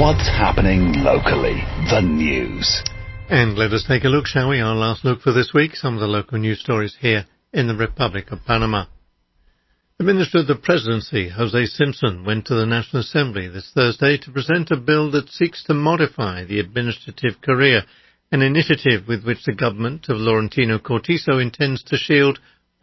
What's happening locally? The news. And let us take a look, shall we? Our last look for this week. Some of the local news stories here in the Republic of Panama. The Minister of the Presidency, Jose Simpson, went to the National Assembly this Thursday to present a bill that seeks to modify the administrative career, an initiative with which the government of Laurentino Cortizo intends to shield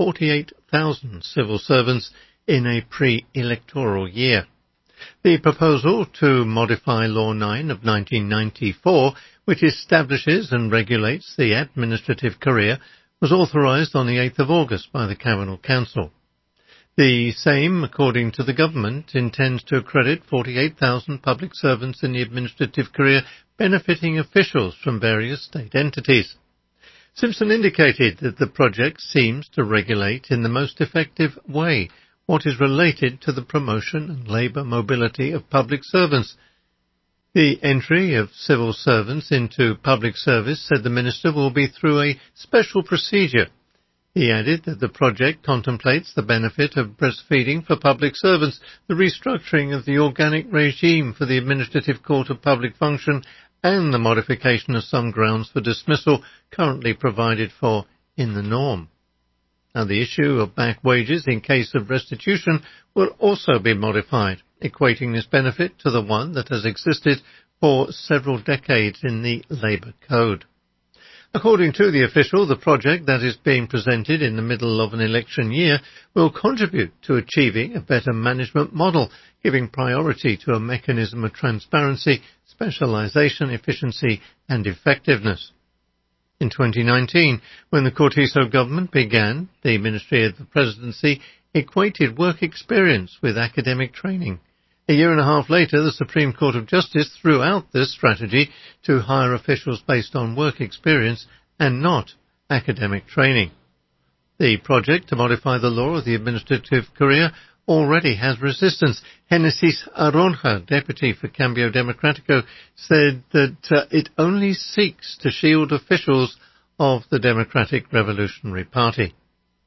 48,000 civil servants in a pre-electoral year. The proposal to modify Law 9 of 1994, which establishes and regulates the administrative career, was authorised on the 8th of August by the Cabinet Council. The same, according to the government, intends to accredit 48,000 public servants in the administrative career, benefiting officials from various state entities. Simpson indicated that the project seems to regulate in the most effective way what is related to the promotion and labour mobility of public servants. The entry of civil servants into public service, said the Minister, will be through a special procedure. He added that the project contemplates the benefit of breastfeeding for public servants, the restructuring of the organic regime for the Administrative Court of Public Function, and the modification of some grounds for dismissal currently provided for in the norm. Now, the issue of back wages in case of restitution will also be modified, equating this benefit to the one that has existed for several decades in the Labour Code. According to the official, the project that is being presented in the middle of an election year will contribute to achieving a better management model, giving priority to a mechanism of transparency, specialisation, efficiency and effectiveness. In 2019, when the Cortizo government began, the Ministry of the Presidency equated work experience with academic training. A year and a half later, the Supreme Court of Justice threw out this strategy to hire officials based on work experience and not academic training. The project to modify the law of the administrative career already has resistance. Genesis Aronja, deputy for Cambio Democratico, said that it only seeks to shield officials of the Democratic Revolutionary Party.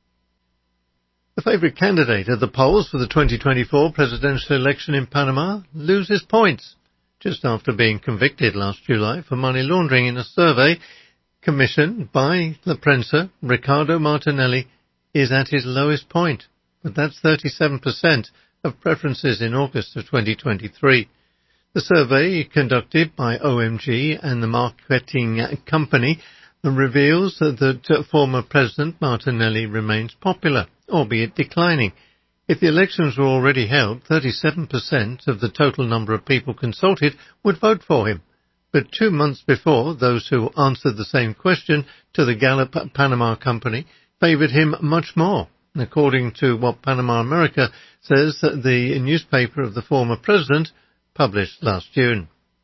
The favourite candidate at the polls for the 2024 presidential election in Panama loses points just after being convicted last July for money laundering in a survey commissioned by La Prensa. Ricardo Martinelli is at his lowest point, but that's 37% of preferences in August of 2023. The survey, conducted by OMG and the marketing company, reveals that former President Martinelli remains popular, albeit declining. If the elections were already held, 37% of the total number of people consulted would vote for him. But 2 months before, those who answered the same question to the Gallup Panama company favoured him much more. And according to what Panama America says, the newspaper of the former president published last June.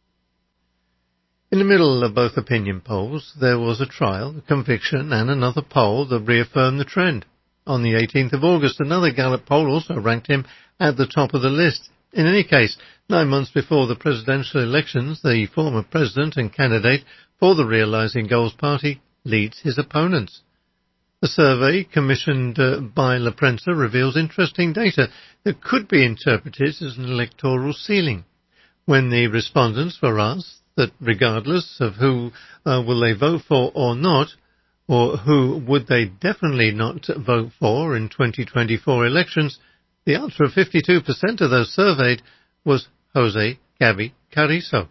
In the middle of both opinion polls, there was a trial, a conviction, and another poll that reaffirmed the trend. On the 18th of August, another Gallup poll also ranked him at the top of the list. In any case, 9 months before the presidential elections, the former president and candidate for the Realising Goals Party leads his opponents. The survey, commissioned by La Prensa, reveals interesting data that could be interpreted as an electoral ceiling. When the respondents were asked that regardless of who will they vote for or not, or who would they definitely not vote for in 2024 elections, the answer of 52% of those surveyed was Jose Gabi Carrizo.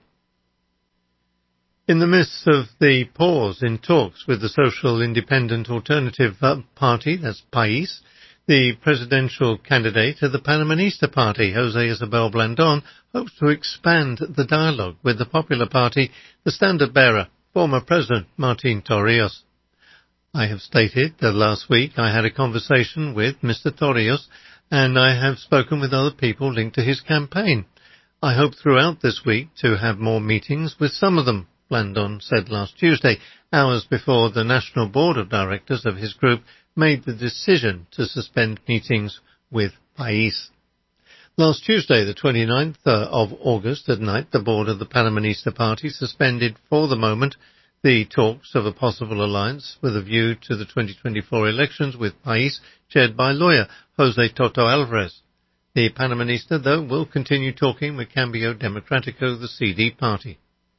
In the midst of the pause in talks with the Social Independent Alternative Party, that's PAIS, the presidential candidate of the Panamanista Party, Jose Isabel Blandon, hopes to expand the dialogue with the Popular Party, the standard-bearer, former President Martín Torrijos. I have stated that last week I had a conversation with Mr. Torrijos, and I have spoken with other people linked to his campaign. I hope throughout this week to have more meetings with some of them, Blandon said last Tuesday, hours before the National Board of Directors of his group made the decision to suspend meetings with PAIS. Last Tuesday, the 29th of August at night, the board of the Panamanista Party suspended for the moment the talks of a possible alliance with a view to the 2024 elections with PAIS, chaired by lawyer Jose Toto Alvarez. The Panamanista, though, will continue talking with Cambio Democratico, the CD party.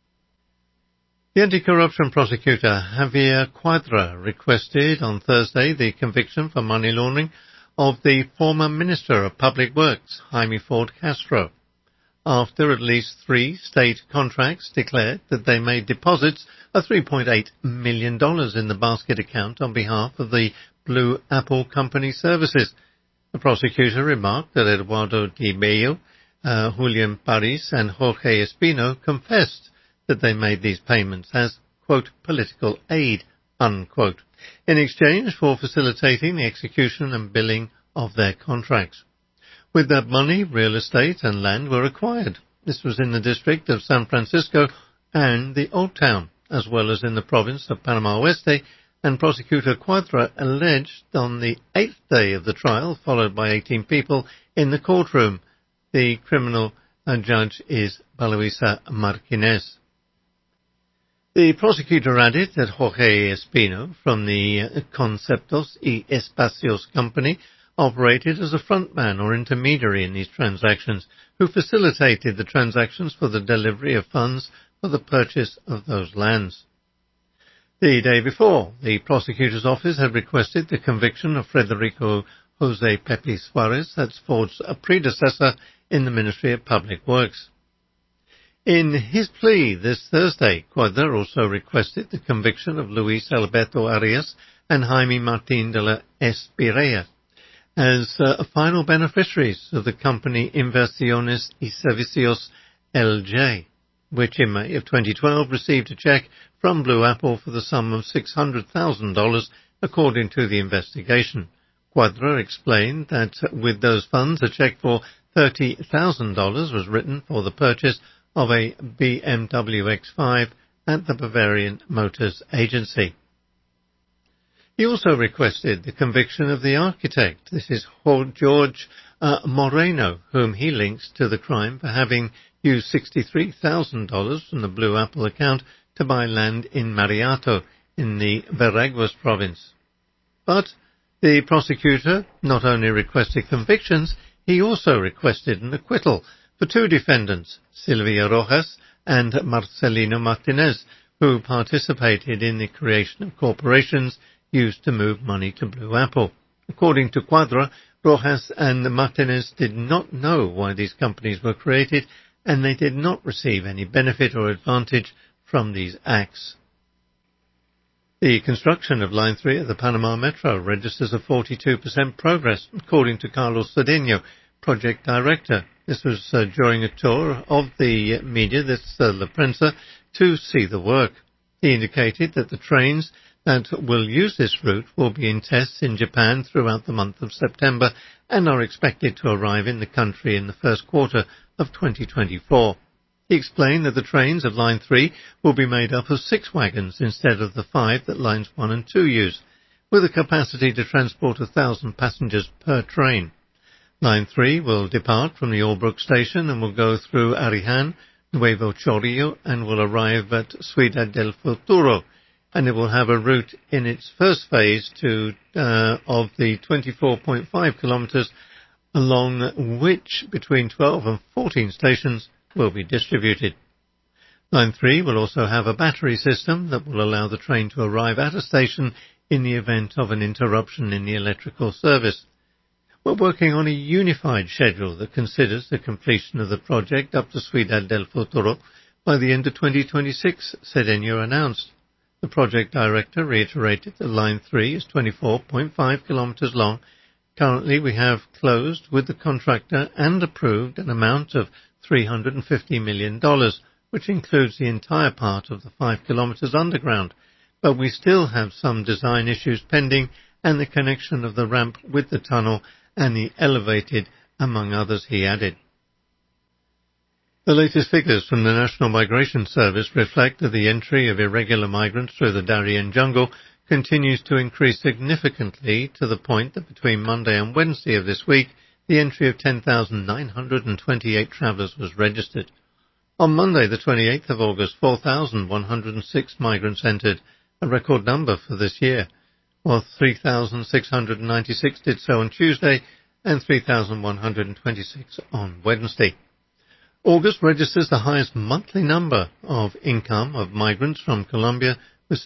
The anti-corruption prosecutor Javier Quadra requested on Thursday the conviction for money laundering of the former Minister of Public Works, Jaime Ford Castro, after at least 3 state contracts declared that they made deposits of $3.8 million in the basket account on behalf of the Blue Apple Company Services. The prosecutor remarked that Eduardo Di Bello, Julian Paris and Jorge Espino confessed that they made these payments as, quote, political aid, unquote, in exchange for facilitating the execution and billing of their contracts. With that money, real estate and land were acquired. This was in the district of San Francisco and the Old Town, as well as in the province of Panama Oeste, and Prosecutor Quadra alleged on the 8th day of the trial, followed by 18 people in the courtroom. The criminal judge is Baloisa Martinez. The prosecutor added that Jorge Espino from the Conceptos y Espacios company operated as a frontman or intermediary in these transactions, who facilitated the transactions for the delivery of funds for the purchase of those lands. The day before, the prosecutor's office had requested the conviction of Federico Jose Pepe Suarez, that's Ford's predecessor in the Ministry of Public Works. In his plea this Thursday, Quadra also requested the conviction of Luis Alberto Arias and Jaime Martín de la Espirea as final beneficiaries of the company Inversiones y Servicios LJ, which in May of 2012 received a check from Blue Apple for the sum of $600,000, according to the investigation. Quadra explained that with those funds, a check for $30,000 was written for the purchase of a BMW X5 at the Bavarian Motors Agency. He also requested the conviction of the architect. This is George Moreno, whom he links to the crime for having used $63,000 from the Blue Apple account to buy land in Mariato in the Veraguas province. But the prosecutor not only requested convictions, he also requested an acquittal for 2 defendants, Silvia Rojas and Marcelino Martinez, who participated in the creation of corporations used to move money to Blue Apple. According to Quadra, Rojas and Martinez did not know why these companies were created, and they did not receive any benefit or advantage from these acts. The construction of Line 3 of the Panama Metro registers a 42% progress, according to Carlos Cedeno, project director. This was during a tour of the media, La Prensa, to see the work. He indicated that the trains that will use this route will be in tests in Japan throughout the month of September and are expected to arrive in the country in the first quarter of 2024. He explained that the trains of Line 3 will be made up of 6 wagons instead of the 5 that Lines 1 and 2 use, with a capacity to transport 1,000 passengers per train. Line 3 will depart from the Albrook station and will go through Arijan, Nuevo Chorrillo, and will arrive at Ciudad del Futuro, and it will have a route in its first phase of the 24.5 kilometers, along which between 12 and 14 stations will be distributed. Line 3 will also have a battery system that will allow the train to arrive at a station in the event of an interruption in the electrical service. We're working on a unified schedule that considers the completion of the project up to Ciudad del Futuro by the end of 2026, Cedeno announced. The project director reiterated that Line 3 is 24.5 kilometers long. Currently, we have closed with the contractor and approved an amount of $350 million, which includes the entire part of the 5 kilometers underground. But we still have some design issues pending and the connection of the ramp with the tunnel and the elevated, among others, he added. The latest figures from the National Migration Service reflect that the entry of irregular migrants through the Darien jungle continues to increase significantly to the point that between Monday and Wednesday of this week, the entry of 10,928 travellers was registered. On Monday, the 28th of August, 4,106 migrants entered, a record number for this year, while 3,696 did so on Tuesday and 3,126 on Wednesday. August registers the highest monthly number of income of migrants from Colombia, with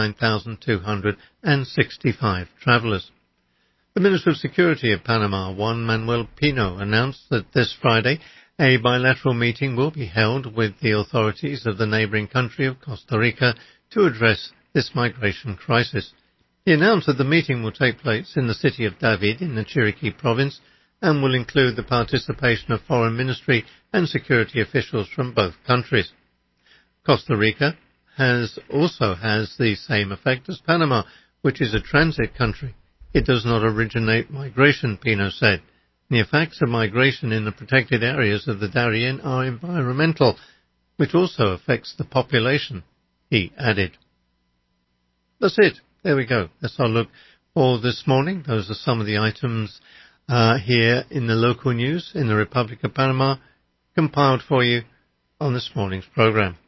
79,265 travellers. The Minister of Security of Panama, Juan Manuel Pino, announced that this Friday a bilateral meeting will be held with the authorities of the neighbouring country of Costa Rica to address this migration crisis. He announced that the meeting will take place in the city of David in the Chiriquí province and will include the participation of foreign ministry and security officials from both countries. Costa Rica also has the same effect as Panama, which is a transit country. It does not originate migration, Pino said. The effects of migration in the protected areas of the Darien are environmental, which also affects the population, he added. That's it. There we go. That's our look for this morning. Those are some of the items here in the local news in the Republic of Panama, compiled for you on this morning's program.